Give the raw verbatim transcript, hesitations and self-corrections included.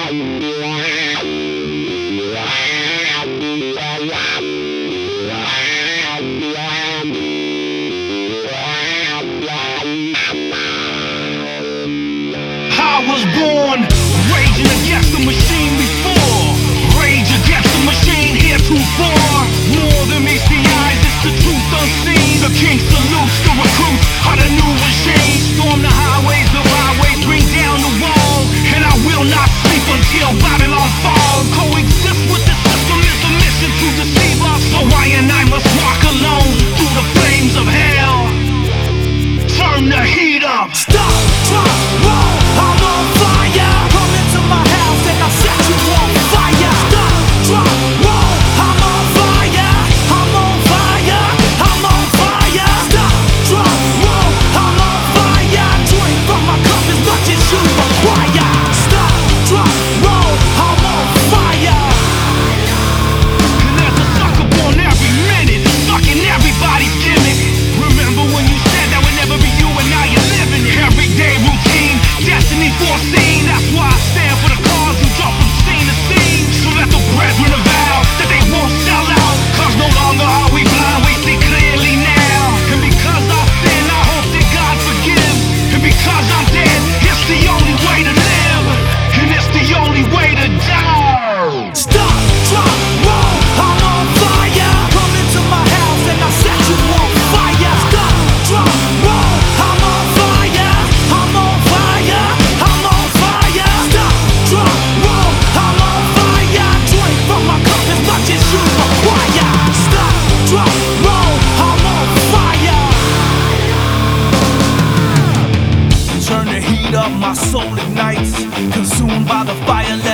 I was born raging against the machine before. Rage against the machine heretofore. More than meets the eyes, it's the truth unseen. The king salutes the recruits of the new regime. Storm the highways, the byways, bring down the wall. And I will not sleep until Babylon falls. Coexist with the system is the mission to deceive us. So I and I must walk alone through the flames of hell. Turn the heat up. Stop, drop, roll. I'm on fire. Come into my house and I'll set you on fire. Stop, drop, roll. I'm on fire. I'm on fire. I'm on fire. Stop, drop, roll. I'm on fire. Drink from my cup as much as you require. Stop, drop, roll. I'm on fire. And there's a sucker born every minute, sucking everybody's gimmick. Remember when you said that would never be you, and now you're living it. Everyday routine, destiny foreseen. That's why I stand for the cause who jump from scene to scene. So let the brethren avow that they won't sell out. Cause no longer are we blind, we see clearly now. And because I sin, I hope that God forgives. And because I'm dead, it's the only way to live. And it's the only way to die. Stop, drop, roll. I'm on fire. Come into my house and I'll set you on fire. Stop, drop, roll. I'm on fire. I'm on fire. I'm on fire. Stop, drop, roll. I'm on fire. Drink from my cup as much as you require. Stop, drop, roll. I'm on fire. Turn the heat up, my soul ignites. Consumed by the fire.